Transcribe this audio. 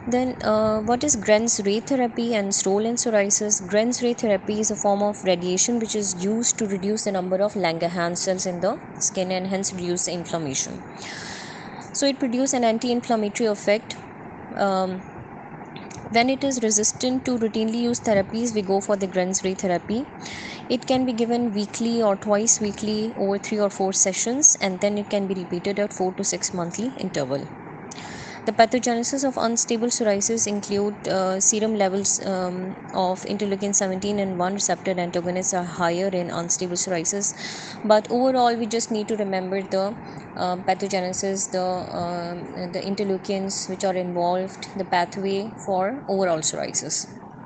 Then what is Grenz ray therapy and its role in psoriasis? Grenz ray therapy is a form of radiation which is used to reduce the number of Langerhans cells in the skin and hence reduce the inflammation. So it produces an anti-inflammatory effect. Um, when it is resistant to routinely used therapies, we go for the Grenz ray therapy. It can be given weekly or twice weekly over 3 or 4 sessions, and then it can be repeated at 4 to 6 monthly interval. The pathogenesis of unstable psoriasis include serum levels of interleukin 17 and 1 receptor antagonists are higher in unstable psoriasis. But overall, we just need to remember the pathogenesis, the interleukins which are involved, the pathway for overall psoriasis.